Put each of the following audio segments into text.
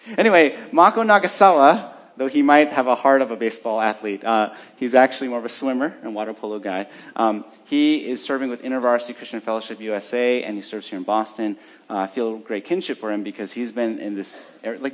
Anyway, Mako Nagasawa, though he might have a heart of a baseball athlete, he's actually more of a swimmer and water polo guy. He is serving with InterVarsity Christian Fellowship USA, and he serves here in Boston. I feel great kinship for him because he's been in this, like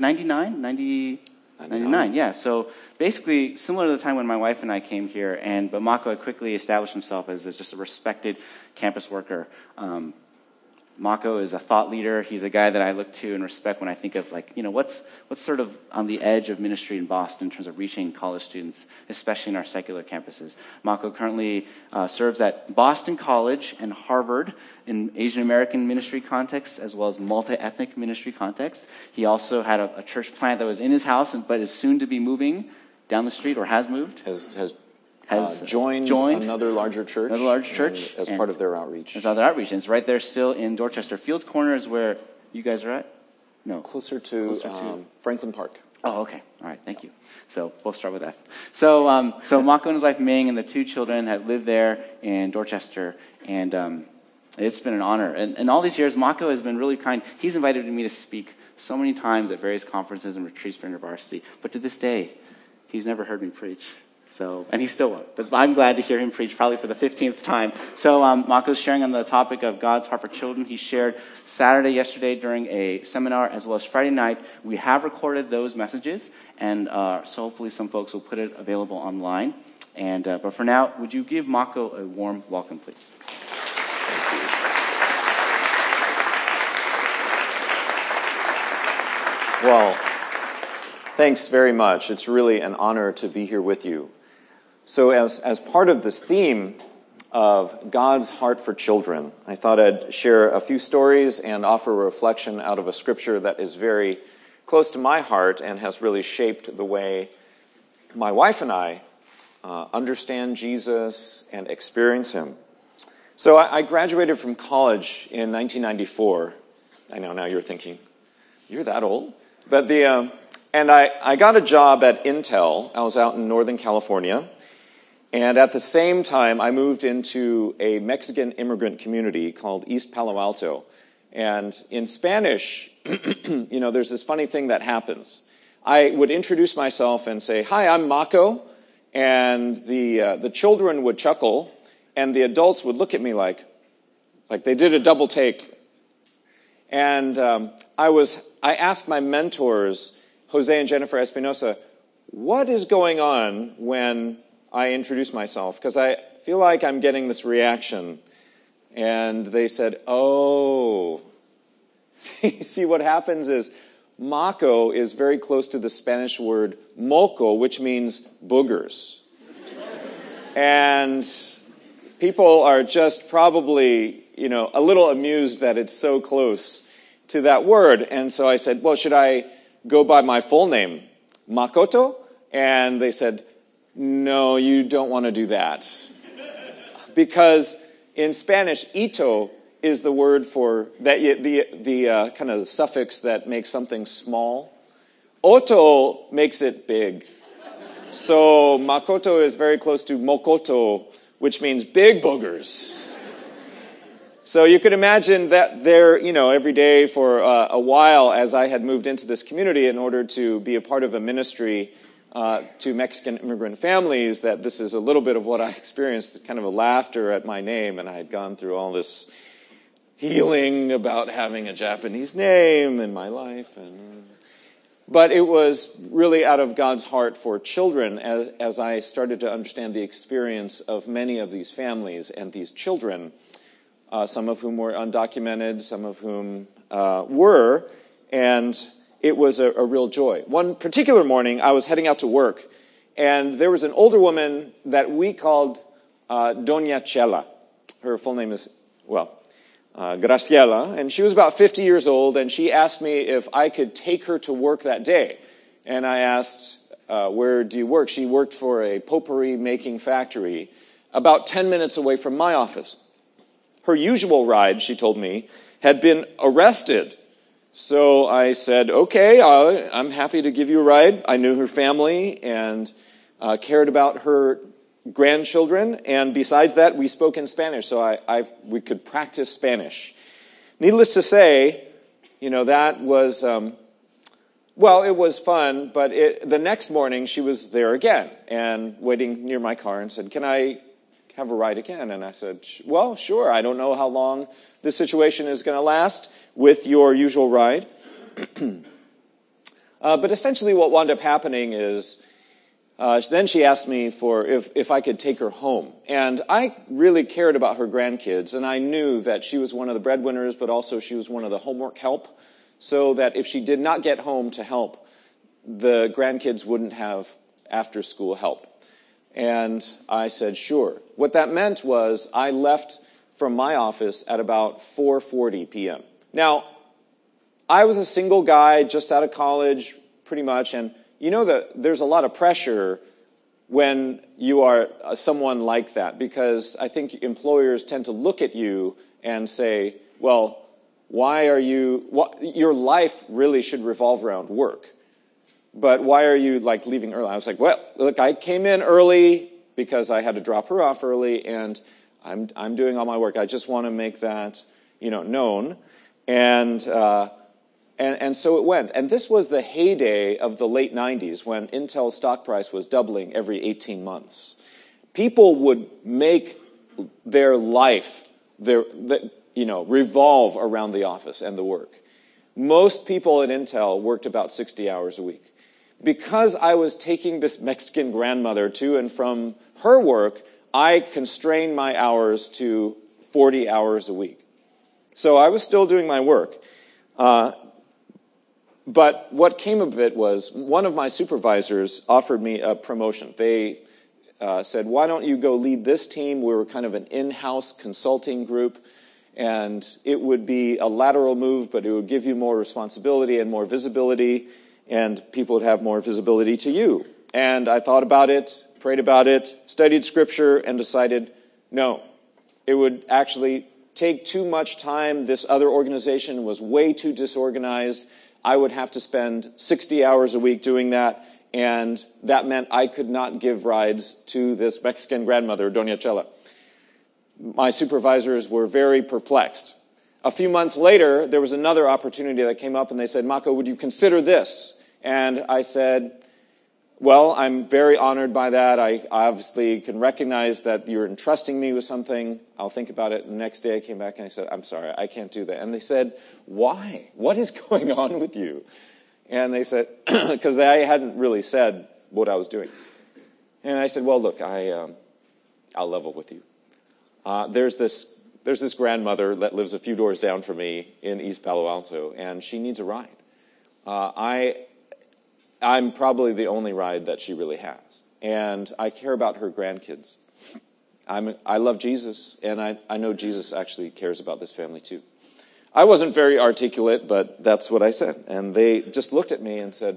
99, yeah. So basically, similar to the time when my wife and I came here, but Mako had quickly established himself as just a respected campus worker. Mako is a thought leader. He's a guy that I look to and respect when I think of, like, what's sort of on the edge of ministry in Boston in terms of reaching college students, especially in our secular campuses. Mako currently serves at Boston College and Harvard in Asian American ministry context, as well as multi-ethnic ministry context. He also had a church plant that was in his house, but is soon to be moving down the street, or has moved. Has joined another larger church. As part of their outreach. As other outreach. And it's right there still in Dorchester. Fields Corner is where you guys are at? No. Closer to Franklin Park. Oh, okay. All right. Thank you. So both start with F. So Mako and his wife Ming and the two children have lived there in Dorchester. And it's been an honor. And all these years, Mako has been really kind. He's invited me to speak so many times at various conferences and retreats for InterVarsity. But to this day, he's never heard me preach. And he still won't. But I'm glad to hear him preach, probably for the 15th time. So Mako's sharing on the topic of God's heart for children. He shared yesterday during a seminar, as well as Friday night. We have recorded those messages, and so hopefully some folks will put it available online. But for now, would you give Mako a warm welcome, please? Well, thanks very much. It's really an honor to be here with you. So as part of this theme of God's heart for children, I thought I'd share a few stories and offer a reflection out of a scripture that is very close to my heart and has really shaped the way my wife and I understand Jesus and experience him. So I graduated from college in 1994. I know now you're thinking, you're that old? But and I got a job at Intel. I was out in Northern California. And at the same time, I moved into a Mexican immigrant community called East Palo Alto. And in Spanish, there's this funny thing that happens. I would introduce myself and say, "Hi, I'm Mako." And the children would chuckle, and the adults would look at me like they did a double take. And I asked my mentors, Jose and Jennifer Espinosa, what is going on when I introduce myself? Because I feel like I'm getting this reaction. And they said, oh, see what happens is Mako is very close to the Spanish word moco, which means boogers. And people are just probably, a little amused that it's so close to that word. And so I said, well, should I go by my full name, Makoto? And they said, no, you don't want to do that. Because in Spanish, ito is the word for that, the kind of suffix that makes something small. Oto makes it big. So Makoto is very close to mokoto, which means big boogers. So you could imagine that there, every day for a while as I had moved into this community in order to be a part of a ministry to Mexican immigrant families, that this is a little bit of what I experienced, kind of a laughter at my name, and I had gone through all this healing about having a Japanese name in my life. But it was really out of God's heart for children as I started to understand the experience of many of these families and these children, some of whom were undocumented, some of whom were, and it was a real joy. One particular morning, I was heading out to work, and there was an older woman that we called Doña Chela. Her full name is, Graciela, and she was about 50 years old, and she asked me if I could take her to work that day. And I asked, where do you work? She worked for a potpourri-making factory about 10 minutes away from my office. Her usual ride, she told me, had been arrested. So I said, okay, I'm happy to give you a ride. I knew her family and cared about her grandchildren. And besides that, we spoke in Spanish, so we could practice Spanish. Needless to say, that was Well, it was fun, but the next morning she was there again and waiting near my car and said, "Can I have a ride again?" And I said, "Well, sure. I don't know how long this situation is going to last with your usual ride." But essentially what wound up happening is then she asked me for if I could take her home. And I really cared about her grandkids, and I knew that she was one of the breadwinners, but also she was one of the homework help, so that if she did not get home to help, the grandkids wouldn't have after-school help. And I said, sure. What that meant was I left from my office at about 4:40 p.m. Now, I was a single guy just out of college, pretty much, and you know that there's a lot of pressure when you are someone like that, because I think employers tend to look at you and say, well, your life really should revolve around work, but why are you leaving early? I was like, well, look, I came in early because I had to drop her off early, and I'm doing all my work. I just want to make that, known. And so it went. And this was the heyday of the late 90s when Intel's stock price was doubling every 18 months. People would make their life, revolve around the office and the work. Most people at Intel worked about 60 hours a week. Because I was taking this Mexican grandmother to and from her work, I constrained my hours to 40 hours a week. So I was still doing my work. But what came of it was one of my supervisors offered me a promotion. They said, why don't you go lead this team? We were kind of an in-house consulting group, and it would be a lateral move, but it would give you more responsibility and more visibility, and people would have more visibility to you. And I thought about it, prayed about it, studied Scripture, and decided, no, it would actually take too much time. This other organization was way too disorganized. I would have to spend 60 hours a week doing that, and that meant I could not give rides to this Mexican grandmother, Doña Chela. My supervisors were very perplexed. A few months later, there was another opportunity that came up, and they said, Mako, would you consider this? And I said, well, I'm very honored by that. I obviously can recognize that you're entrusting me with something. I'll think about it. And the next day I came back and I said, I'm sorry, I can't do that. And they said, why? What is going on with you? And they said, because I hadn't really said what I was doing. And I said, well, look, I'll level with you. There's this grandmother that lives a few doors down from me in East Palo Alto, and she needs a ride. I'm probably the only ride that she really has. And I care about her grandkids. I love Jesus, and I know Jesus actually cares about this family too. I wasn't very articulate, but that's what I said. And they just looked at me and said,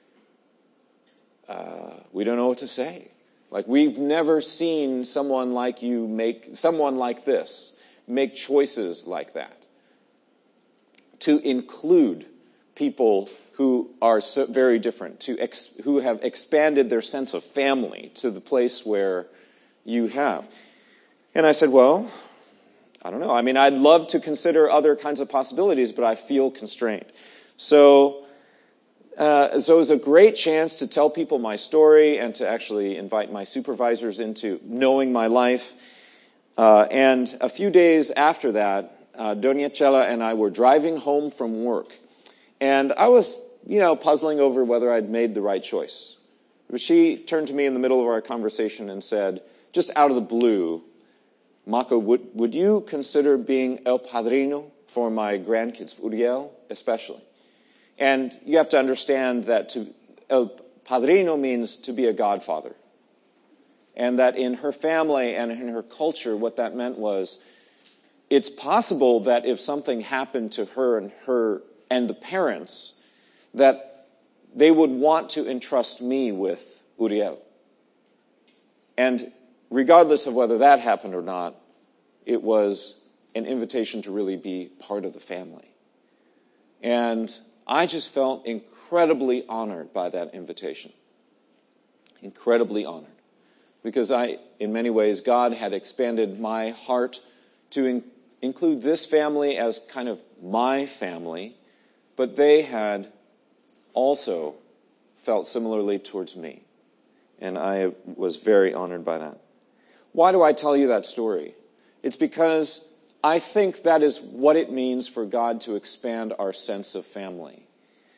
we don't know what to say. We've never seen someone like this make choices like that. To include people who are so very different, who have expanded their sense of family to the place where you have. And I said, well, I don't know. I mean, I'd love to consider other kinds of possibilities, but I feel constrained. So it was a great chance to tell people my story and to actually invite my supervisors into knowing my life. And a few days after that, Doña Chela and I were driving home from work. And I was, puzzling over whether I'd made the right choice. But she turned to me in the middle of our conversation and said, just out of the blue, Mako, would you consider being el padrino for my grandkids, Uriel especially? And you have to understand that el padrino means to be a godfather. And that in her family and in her culture, what that meant was, it's possible that if something happened to her and the parents, that they would want to entrust me with Uriel. And regardless of whether that happened or not, it was an invitation to really be part of the family. And I just felt incredibly honored by that invitation. Incredibly honored. Because in many ways, God had expanded my heart to include this family as kind of my family, but they had also felt similarly towards me. And I was very honored by that. Why do I tell you that story? It's because I think that is what it means for God to expand our sense of family.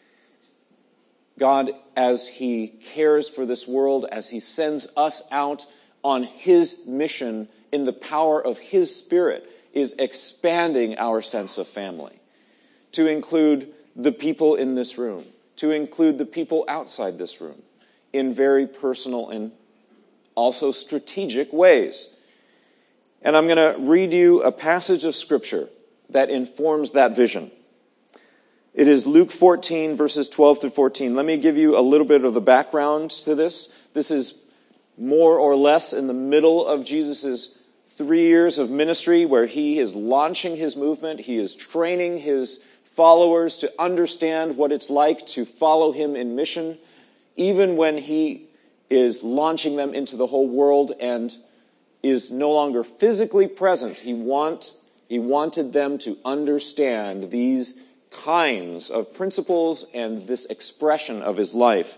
God, as He cares for this world, as He sends us out on His mission in the power of His Spirit, is expanding our sense of family to include the people in this room, to include the people outside this room, in very personal and also strategic ways. And I'm going to read you a passage of Scripture that informs that vision. It is Luke 14, verses 12 to 14. Let me give you a little bit of the background to this. This is more or less in the middle of Jesus' 3 years of ministry, where He is launching His movement. He is training His followers to understand what it's like to follow Him in mission, even when He is launching them into the whole world and is no longer physically present. He wanted them to understand these kinds of principles and this expression of His life.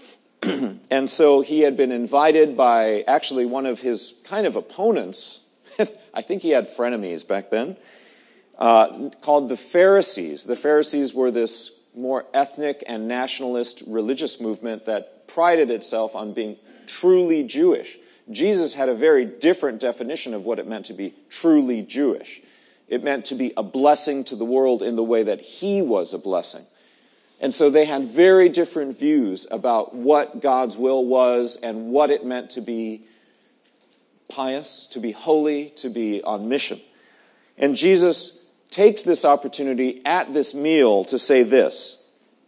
And so He had been invited by actually one of His kind of opponents. I think He had frenemies back then, called the Pharisees. The Pharisees were this more ethnic and nationalist religious movement that prided itself on being truly Jewish. Jesus had a very different definition of what it meant to be truly Jewish. It meant to be a blessing to the world in the way that He was a blessing. And so they had very different views about what God's will was and what it meant to be pious, to be holy, to be on mission. And Jesus takes this opportunity at this meal to say this.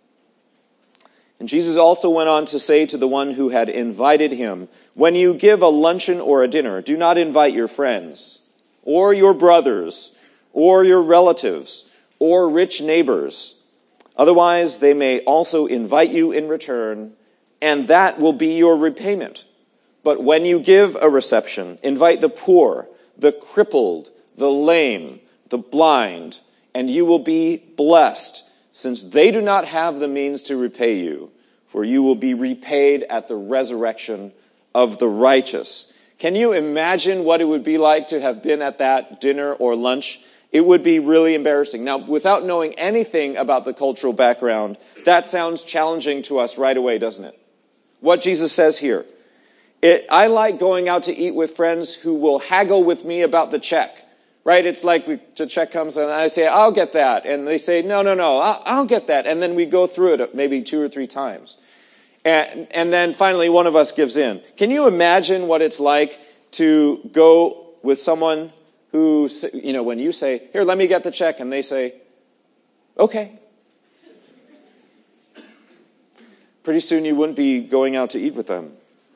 And Jesus also went on to say to the one who had invited Him, "When you give a luncheon or a dinner, do not invite your friends, or your brothers, or your relatives, or rich neighbors. Otherwise, they may also invite you in return, and that will be your repayment. But when you give a reception, invite the poor, the crippled, the lame, the blind, and you will be blessed, since they do not have the means to repay you, for you will be repaid at the resurrection of the righteous." Can you imagine what it would be like to have been at that dinner or lunch? It would be really embarrassing. Now, without knowing anything about the cultural background, that sounds challenging to us right away, doesn't it? What Jesus says here. I like going out to eat with friends who will haggle with me about the check. Right? It's like the check comes and I say, "I'll get that." And they say, no, I'll get that. And then we go through it maybe 2 or 3 times. And then finally one of us gives in. Can you imagine what it's like to go with someone who, when you say, "Here, let me get the check," and they say, "Okay." Pretty soon you wouldn't be going out to eat with them.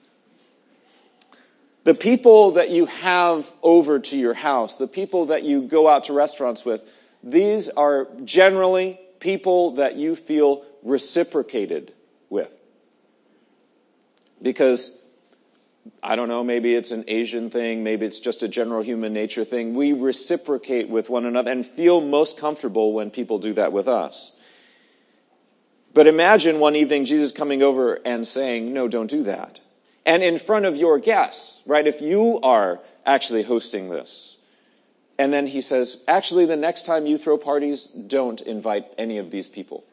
The people that you have over to your house, the people that you go out to restaurants with, these are generally people that you feel reciprocated with. Because, I don't know, maybe it's an Asian thing, maybe it's just a general human nature thing. We reciprocate with one another and feel most comfortable when people do that with us. But imagine one evening Jesus coming over and saying, "No, don't do that." And in front of your guests, right? If you are actually hosting this. And then He says, "Actually, the next time you throw parties, don't invite any of these people."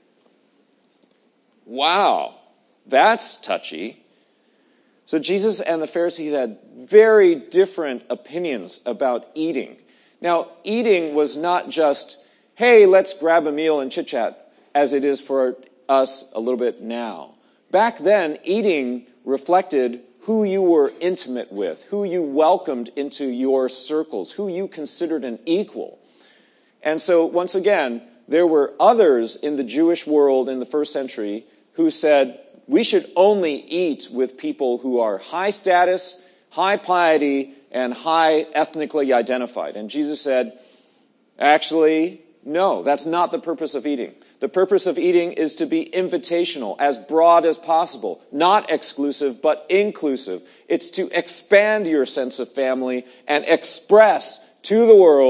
Wow, that's touchy. So Jesus and the Pharisees had very different opinions about eating. Now, eating was not just, "Hey, let's grab a meal and chit-chat," as it is for us a little bit now. Back then, eating reflected who you were intimate with, who you welcomed into your circles, who you considered an equal. And so, once again, there were others in the Jewish world in the first century who said, we should only eat with people who are high status, high piety, and high ethnically identified. And Jesus said, actually, no, that's not the purpose of eating. The purpose of eating is to be invitational, as broad as possible, not exclusive, but inclusive. It's to expand your sense of family and express to the world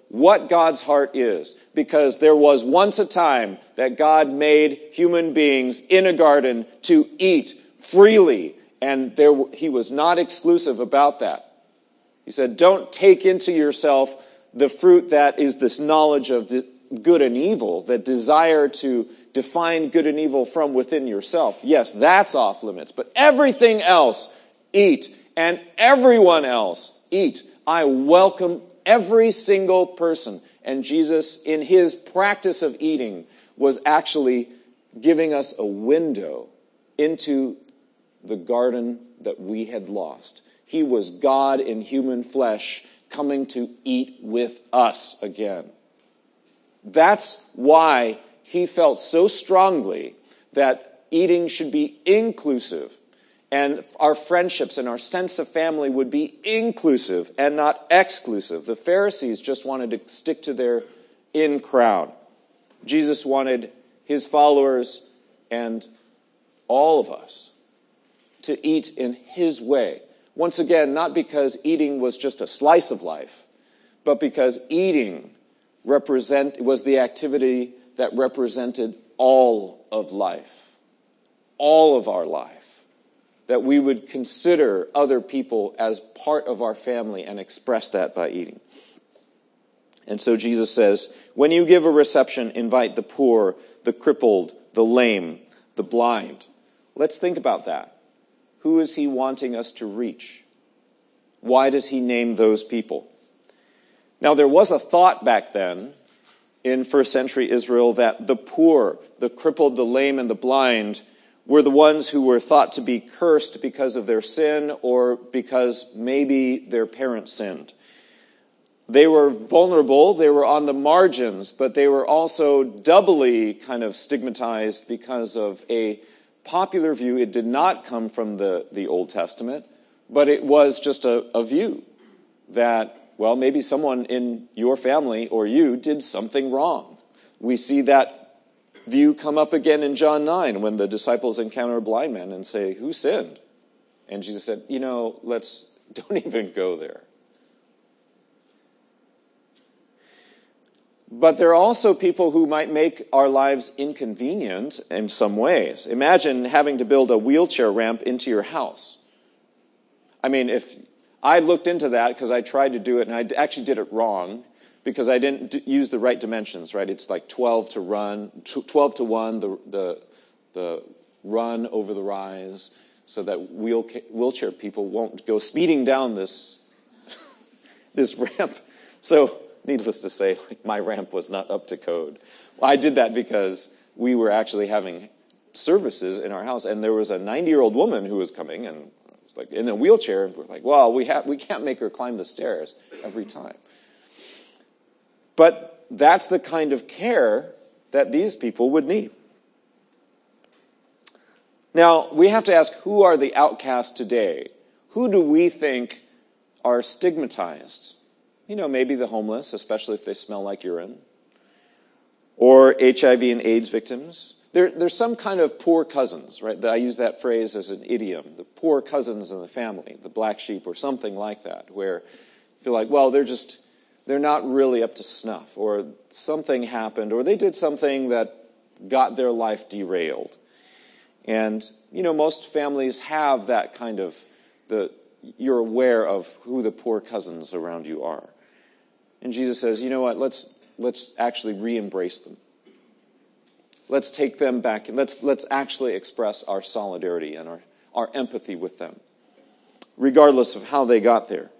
what God's heart is, because there was once a time that God made human beings in a garden to eat freely, and he was not exclusive about that. He said, don't take into yourself the fruit that is this knowledge of good and evil, that desire to define good and evil from within yourself. Yes, that's off limits, but everything else, eat, and everyone else, eat. I welcome every single person. And Jesus, in his practice of eating, was actually giving us a window into the garden that we had lost. He was God in human flesh coming to eat with us again. That's why he felt so strongly that eating should be inclusive, and our friendships and our sense of family would be inclusive and not exclusive. The Pharisees just wanted to stick to their in crowd. Jesus wanted his followers and all of us to eat in his way. Once again, not because eating was just a slice of life, but because eating was the activity that represented all of life, all of our life. That we would consider other people as part of our family and express that by eating. And so Jesus says, when you give a reception, invite the poor, the crippled, the lame, the blind. Let's think about that. Who is he wanting us to reach? Why does he name those people? Now, there was a thought back then in first century Israel that the poor, the crippled, the lame, and the blind were the ones who were thought to be cursed because of their sin or because maybe their parents sinned. They were vulnerable, they were on the margins, but they were also doubly kind of stigmatized because of a popular view. It did not come from the Old Testament, but it was just a view that, well, maybe someone in your family or you did something wrong. We see that view come up again in John 9 when the disciples encounter a blind man and say, who sinned? And Jesus said, don't even go there. But there are also people who might make our lives inconvenient in some ways. Imagine having to build a wheelchair ramp into your house. I mean, if I looked into that because I tried to do it and I actually did it wrong, because I didn't use the right dimensions, right? It's like 12 to 1, the run over the rise, so that wheelchair people won't go speeding down this ramp. So, needless to say, my ramp was not up to code. Well, I did that because we were actually having services in our house, and there was a 90-year-old woman who was coming, and was like in a wheelchair, and we're like, well, we can't make her climb the stairs every time. But that's the kind of care that these people would need. Now, we have to ask, who are the outcasts today? Who do we think are stigmatized? Maybe the homeless, especially if they smell like urine. Or HIV and AIDS victims. There's some kind of poor cousins, right? I use that phrase as an idiom. The poor cousins in the family, the black sheep or something like that, where you feel like, well, they're not really up to snuff, or something happened, or they did something that got their life derailed. And, most families have that kind of, you're aware of who the poor cousins around you are. And Jesus says, you know what, let's actually re-embrace them. Let's take them back, and let's actually express our solidarity and our empathy with them, regardless of how they got there.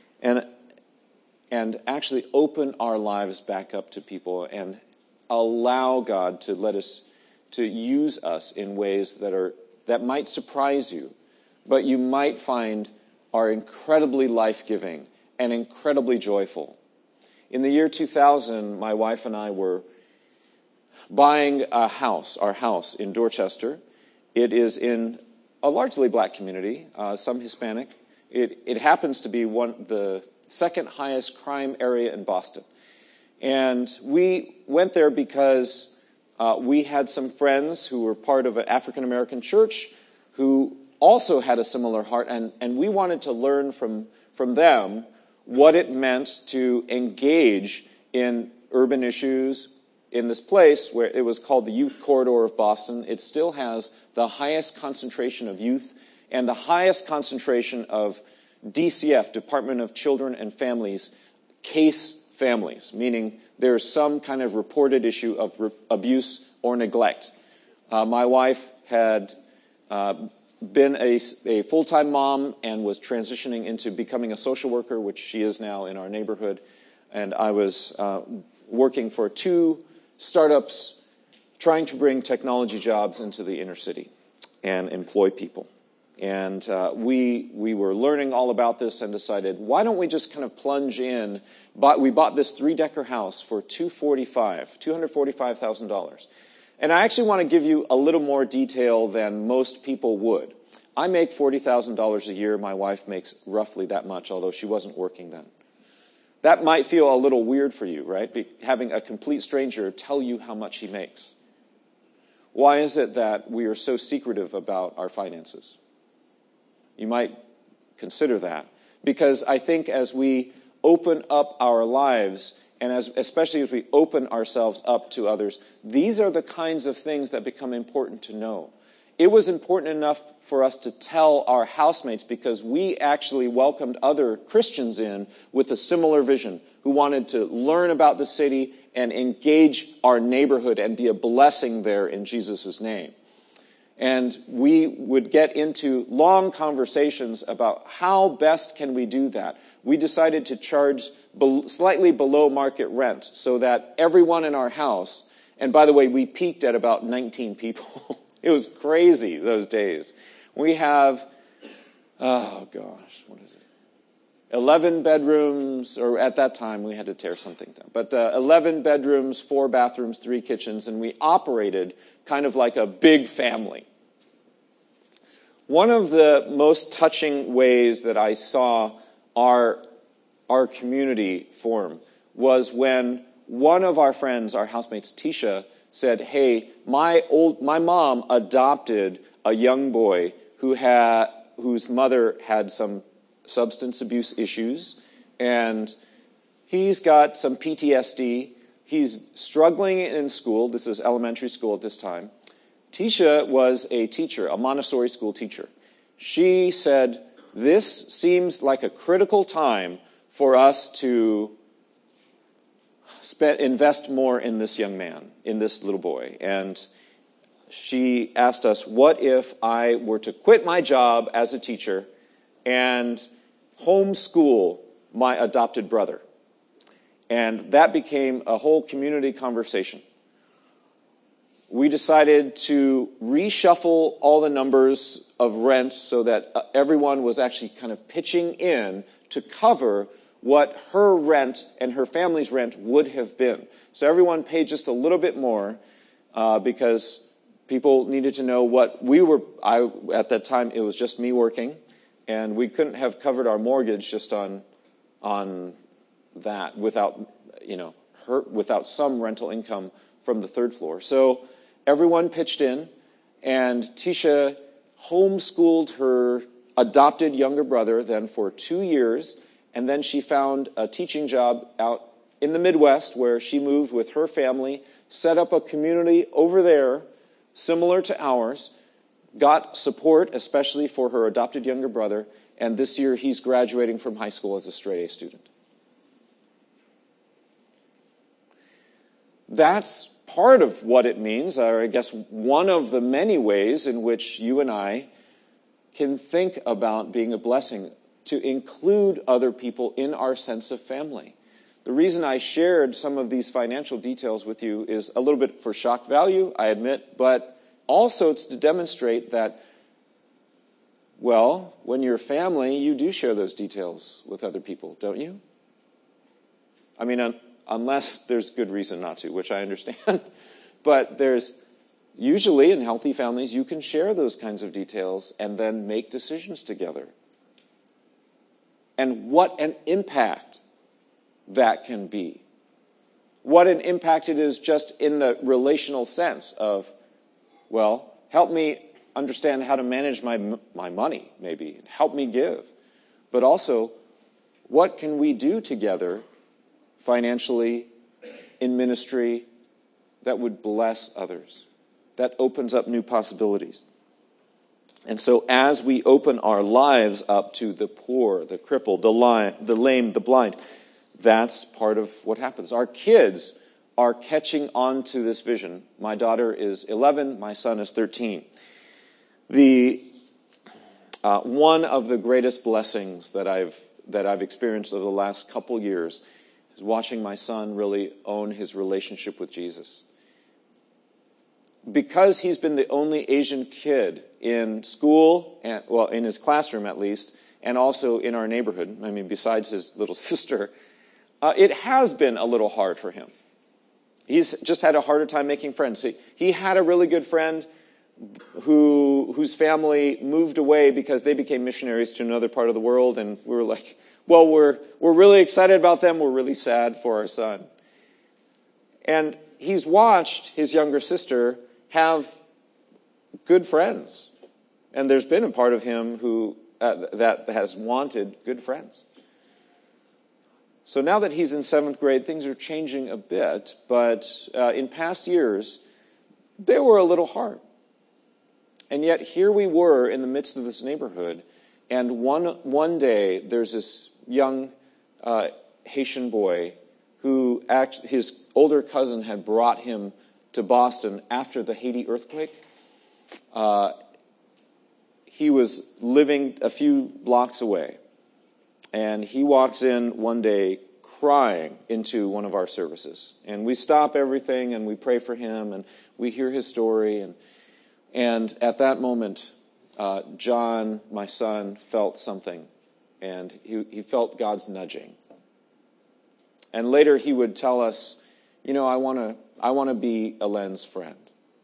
And actually open our lives back up to people and allow God to use us in ways that might surprise you, but you might find are incredibly life-giving and incredibly joyful. In the year 2000, my wife and I were buying our house in Dorchester. It is in a largely black community, some Hispanic. It happens to be the second highest crime area in Boston. And we went there because we had some friends who were part of an African-American church who also had a similar heart, and we wanted to learn from them what it meant to engage in urban issues in this place where it was called the Youth Corridor of Boston. It still has the highest concentration of youth and the highest concentration of DCF, Department of Children and Families, case families, meaning there's some kind of reported issue of abuse or neglect. My wife had been a full-time mom and was transitioning into becoming a social worker, which she is now in our neighborhood. And I was working for 2 startups trying to bring technology jobs into the inner city and employ people. And we were learning all about this and decided, why don't we just kind of plunge in? We bought this 3-decker house for $245,000. And I actually want to give you a little more detail than most people would. I make $40,000 a year. My wife makes roughly that much, although she wasn't working then. That might feel a little weird for you, right? Having a complete stranger tell you how much he makes. Why is it that we are so secretive about our finances? You might consider that. Because I think as we open up our lives, and especially as we open ourselves up to others, these are the kinds of things that become important to know. It was important enough for us to tell our housemates because we actually welcomed other Christians in with a similar vision who wanted to learn about the city and engage our neighborhood and be a blessing there in Jesus' name. And we would get into long conversations about how best can we do that. We decided to charge slightly below market rent so that everyone in our house, and by the way, we peaked at about 19 people. It was crazy those days. We have, 11 bedrooms, or at that time we had to tear some things down, but 11 bedrooms, 4 bathrooms, 3 kitchens, and we operated kind of like a big family. One of the most touching ways that I saw our community form was when one of our friends, our housemates, Tisha, said, hey, my mom adopted a young boy whose mother had some substance abuse issues, and he's got some PTSD. He's struggling in school. This is elementary school at this time. Tisha was a teacher, a Montessori school teacher. She said, this seems like a critical time for us to invest more in this young man, in this little boy. And she asked us, what if I were to quit my job as a teacher and homeschool my adopted brother? And that became a whole community conversation. We decided to reshuffle all the numbers of rent so that everyone was actually kind of pitching in to cover what her rent and her family's rent would have been. So everyone paid just a little bit more because people needed to know what at that time, it was just me working, and we couldn't have covered our mortgage just on that without some rental income from the 3rd floor. So everyone pitched in, and Tisha homeschooled her adopted younger brother then for 2 years, and then she found a teaching job out in the Midwest where she moved with her family, set up a community over there similar to ours, got support, especially for her adopted younger brother, and this year he's graduating from high school as a straight A student. That's part of what it means, or I guess one of the many ways in which you and I can think about being a blessing, to include other people in our sense of family. The reason I shared some of these financial details with you is a little bit for shock value, I admit, but also it's to demonstrate that, well, when you're family, you do share those details with other people, don't you? I mean, unless there's good reason not to, which I understand. But there's usually in healthy families, you can share those kinds of details and then make decisions together. And what an impact that can be. What an impact it is just in the relational sense of, well, help me understand how to manage my money, maybe. Help me give. But also, what can we do together financially in ministry that would bless others. That opens up new possibilities. And so as we open our lives up to the poor, the crippled, the lame, the blind, that's part of what happens. Our kids are catching on to this vision. My daughter is 11, my son is 13. One of the greatest blessings that I've experienced over the last couple years is watching my son really own his relationship with Jesus. Because he's been the only Asian kid in school, in his classroom at least, and also in our neighborhood, besides his little sister, it has been a little hard for him. He's just had a harder time making friends. He had a really good friend whose family moved away because they became missionaries to another part of the world, and we were like, well, we're really excited about them. We're really sad for our son. And he's watched his younger sister have good friends. And there's been a part of him who that has wanted good friends. So now that he's in 7th grade, things are changing a bit. But in past years, they were a little hard. And yet here we were in the midst of this neighborhood. And one day, there's this young Haitian boy who his older cousin had brought him to Boston after the Haiti earthquake. He was living a few blocks away. And he walks in one day crying into one of our services. And we stop everything and we pray for him and we hear his story. And at that moment, John, my son, felt something. And he felt God's nudging. And later he would tell us, I want to be Ellen's friend.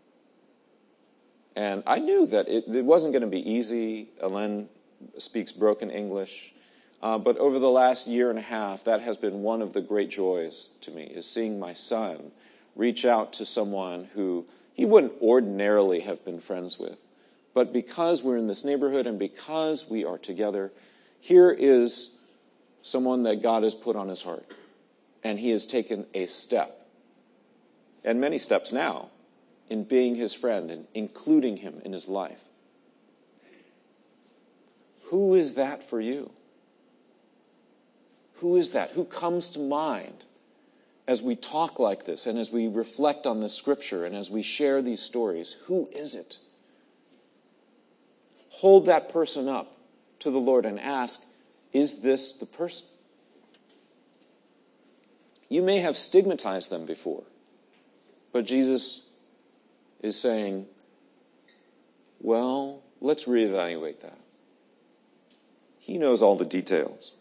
And I knew that it wasn't going to be easy. Ellen speaks broken English. But over the last year and a half, that has been one of the great joys to me, is seeing my son reach out to someone who he wouldn't ordinarily have been friends with. But because we're in this neighborhood and because we are together, here is someone that God has put on his heart. And he has taken a step, and many steps now, in being his friend and including him in his life. Who is that for you? Who is that? Who comes to mind as we talk like this and as we reflect on this scripture and as we share these stories? Who is it? Hold that person up to the Lord and ask, is this the person? You may have stigmatized them before, but Jesus is saying, well, let's reevaluate that. He knows all the details.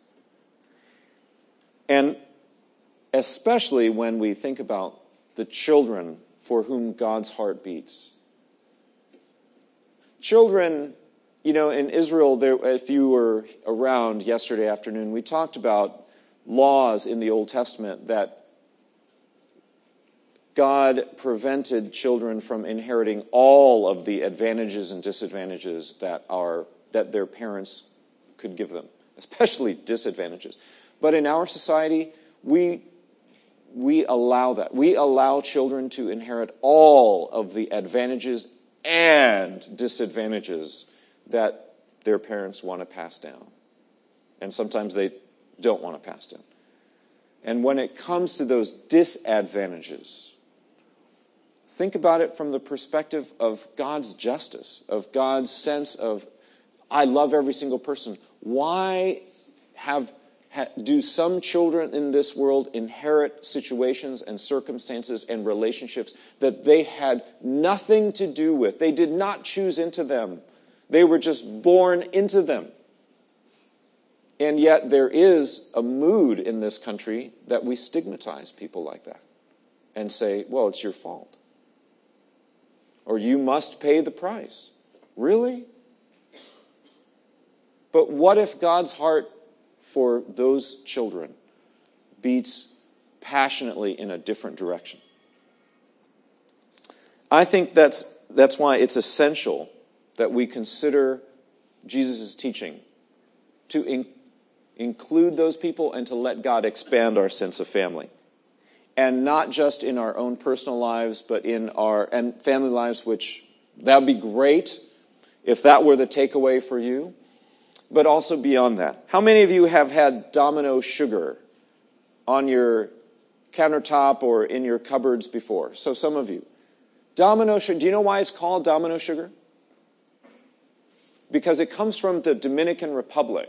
And especially when we think about the children for whom God's heart beats. Children, in Israel, if you were around yesterday afternoon, we talked about laws in the Old Testament that God prevented children from inheriting all of the advantages and disadvantages that their parents could give them, especially disadvantages. But in our society, we allow that. We allow children to inherit all of the advantages and disadvantages that their parents want to pass down. And sometimes they don't want to pass down. And when it comes to those disadvantages, think about it from the perspective of God's justice, of God's sense of, I love every single person. Why do some children in this world inherit situations and circumstances and relationships that they had nothing to do with? They did not choose into them. They were just born into them. And yet there is a mood in this country that we stigmatize people like that and say, well, it's your fault. Or you must pay the price. Really? But what if God's heart for those children beats passionately in a different direction? I think that's why it's essential that we consider Jesus' teaching to include those people and to let God expand our sense of family. and not just in our own personal lives, but in our and family lives, which that would be great if that were the takeaway for you, but also beyond that. How many of you have had Domino sugar on your countertop or in your cupboards before? So some of you. Domino sugar, do you know why it's called Domino sugar? Because it comes from the Dominican Republic.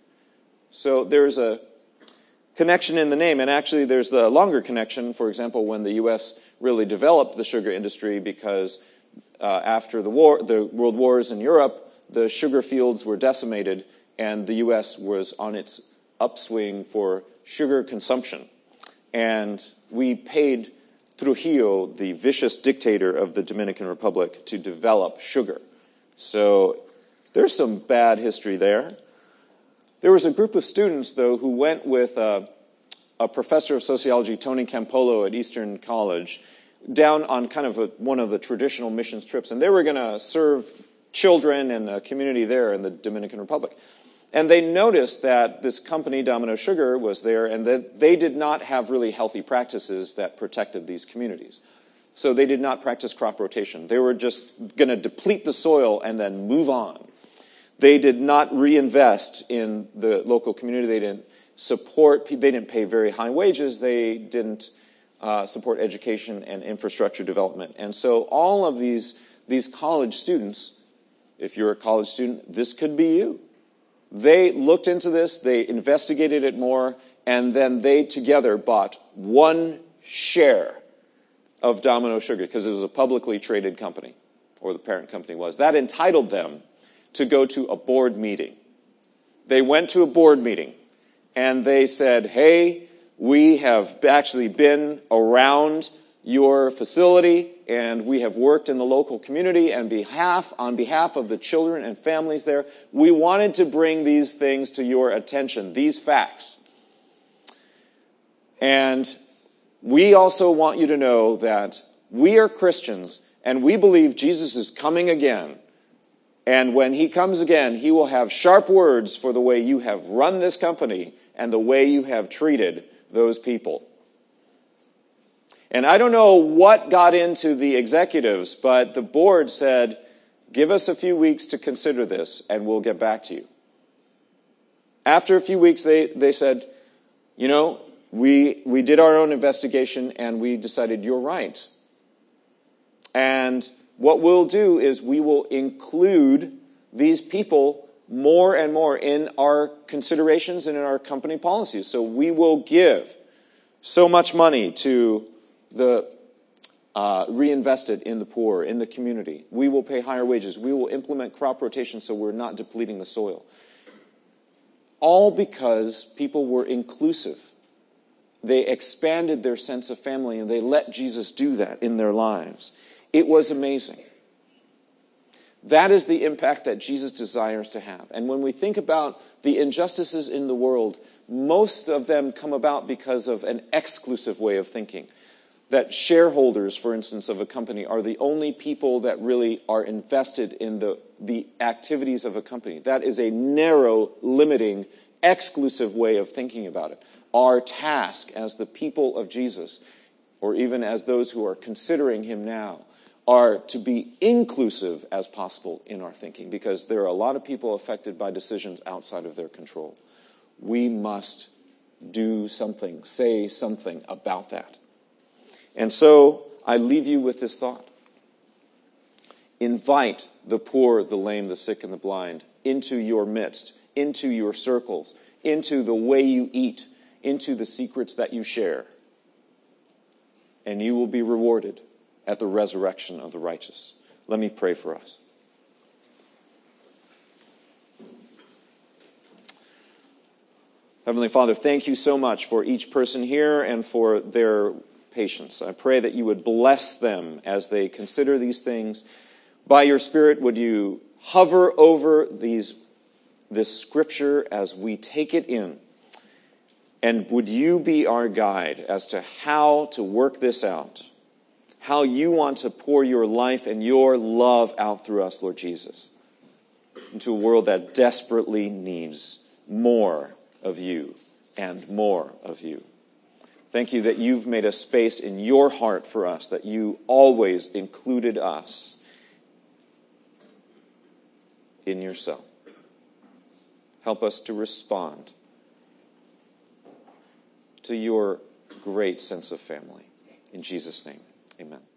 So there's a connection in the name, and actually there's the longer connection, for example, when the U.S. really developed the sugar industry, because after the world wars in Europe, the sugar fields were decimated, and the U.S. was on its upswing for sugar consumption. And we paid Trujillo, the vicious dictator of the Dominican Republic, to develop sugar. So there's some bad history there. There was a group of students, though, who went with a professor of sociology, Tony Campolo, at Eastern College, down on kind of one of the traditional missions trips. And they were going to serve children and a community there in the Dominican Republic. And they noticed that this company, Domino Sugar, was there, and that they did not have really healthy practices that protected these communities. So they did not practice crop rotation. They were just going to deplete the soil and then move on. They did not reinvest in the local community. They didn't support, they didn't pay very high wages. They didn't support education and infrastructure development. And so all of these college students, if you're a college student, this could be you. They looked into this, they investigated it more, and then they together bought one share of Domino Sugar, because it was a publicly traded company, or the parent company was. That entitled them to go to a board meeting. They went to a board meeting, and they said, hey, we have actually been around your facility, and we have worked in the local community on behalf of the children and families there. We wanted to bring these things to your attention, these facts. And we also want you to know that we are Christians, and we believe Jesus is coming again. And when he comes again, he will have sharp words for the way you have run this company and the way you have treated those people. And I don't know what got into the executives, but the board said, give us a few weeks to consider this, and we'll get back to you. After a few weeks, they said, you know, we did our own investigation, and we decided you're right. And what we'll do is we will include these people more and more in our considerations and in our company policies. So we will give so much money to the reinvested in the poor, in the community. We will pay higher wages. We will implement crop rotation so we're not depleting the soil. All because people were inclusive. They expanded their sense of family, and they let Jesus do that in their lives. It was amazing. That is the impact that Jesus desires to have. And when we think about the injustices in the world, most of them come about because of an exclusive way of thinking. That shareholders, for instance, of a company are the only people that really are invested in the activities of a company. That is a narrow, limiting, exclusive way of thinking about it. Our task as the people of Jesus, or even as those who are considering him now, are to be inclusive as possible in our thinking, because there are a lot of people affected by decisions outside of their control. We must do something, say something about that. And so I leave you with this thought. Invite the poor, the lame, the sick, and the blind into your midst, into your circles, into the way you eat, into the secrets that you share. And you will be rewarded at the resurrection of the righteous. Let me pray for us. Heavenly Father, thank you so much for each person here and for their patience. I pray that you would bless them as they consider these things. By your Spirit, would you hover over this scripture as we take it in? And would you be our guide as to how to work this out? How you want to pour your life and your love out through us, Lord Jesus, into a world that desperately needs more of you and more of you. Thank you that you've made a space in your heart for us, that you always included us in yourself. Help us to respond to your great sense of family. In Jesus' name, amen.